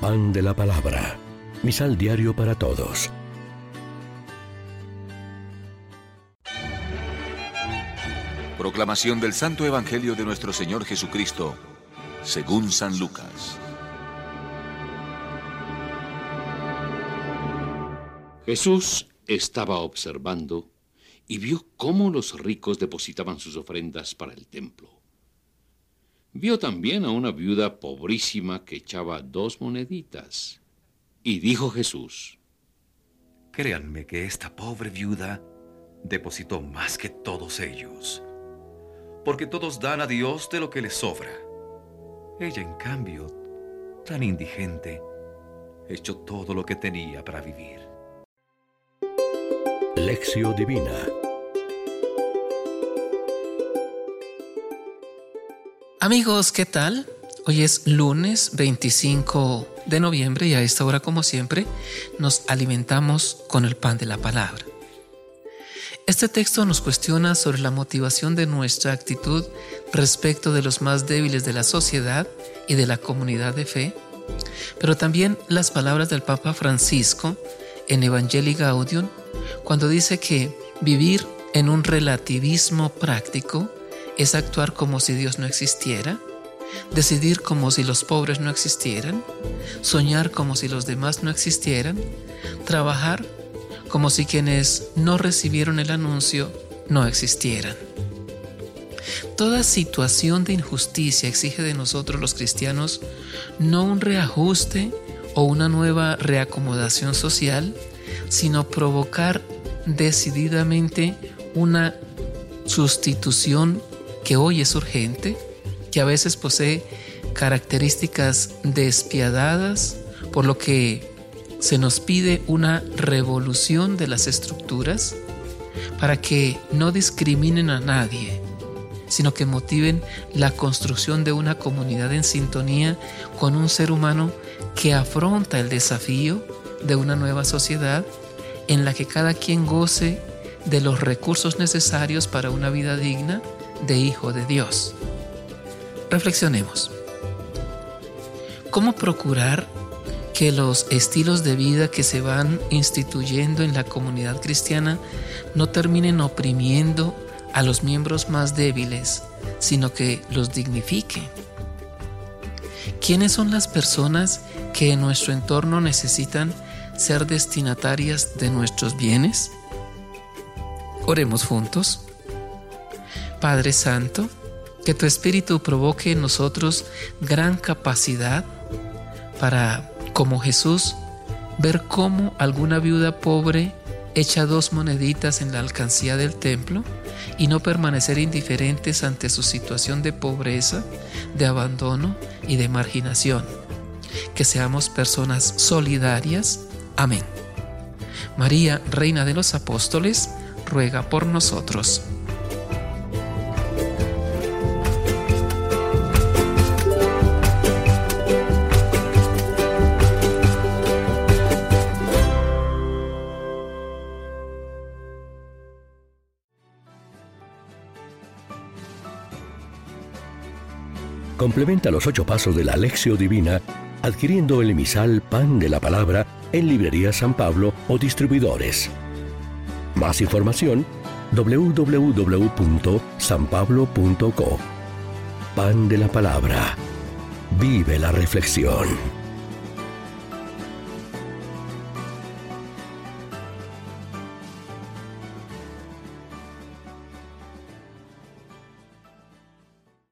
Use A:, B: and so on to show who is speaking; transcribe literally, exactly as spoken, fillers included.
A: Pan de la Palabra. Misal diario para todos.
B: Proclamación del Santo Evangelio de nuestro Señor Jesucristo, según San Lucas.
C: Jesús estaba observando y vio cómo los ricos depositaban sus ofrendas para el templo. Vio también a una viuda pobrísima que echaba dos moneditas. Y dijo Jesús:
D: Créanme que esta pobre viuda depositó más que todos ellos, porque todos dan a Dios de lo que les sobra. Ella, en cambio, tan indigente, echó todo lo que tenía para vivir.
A: Lección Divina.
E: Amigos, ¿qué tal? Hoy es lunes veinticinco de noviembre y a esta hora, como siempre, nos alimentamos con el pan de la palabra. Este texto nos cuestiona sobre la motivación de nuestra actitud respecto de los más débiles de la sociedad y de la comunidad de fe, pero también las palabras del Papa Francisco en Evangelii Gaudium, cuando dice que vivir en un relativismo práctico es actuar como si Dios no existiera, decidir como si los pobres no existieran, soñar como si los demás no existieran, trabajar como si quienes no recibieron el anuncio no existieran. Toda situación de injusticia exige de nosotros los cristianos no un reajuste o una nueva reacomodación social, sino provocar decididamente una sustitución que hoy es urgente, que a veces posee características despiadadas, por lo que se nos pide una revolución de las estructuras para que no discriminen a nadie, sino que motiven la construcción de una comunidad en sintonía con un ser humano que afronta el desafío de una nueva sociedad en la que cada quien goce de los recursos necesarios para una vida digna de hijo de Dios. Reflexionemos. ¿Cómo procurar que los estilos de vida que se van instituyendo en la comunidad cristiana no terminen oprimiendo a los miembros más débiles, sino que los dignifique? ¿Quiénes son las personas que en nuestro entorno necesitan ser destinatarias de nuestros bienes? Oremos juntos. Padre Santo, que tu Espíritu provoque en nosotros gran capacidad para, como Jesús, ver cómo alguna viuda pobre echa dos moneditas en la alcancía del templo y no permanecer indiferentes ante su situación de pobreza, de abandono y de marginación. Que seamos personas solidarias. Amén. María, Reina de los Apóstoles, ruega por nosotros.
A: Complementa los ocho pasos de la Lección Divina adquiriendo el emisal Pan de la Palabra en Librería San Pablo o distribuidores. Más información: doble u doble u doble u punto san pablo punto co. Pan de la Palabra. Vive la reflexión.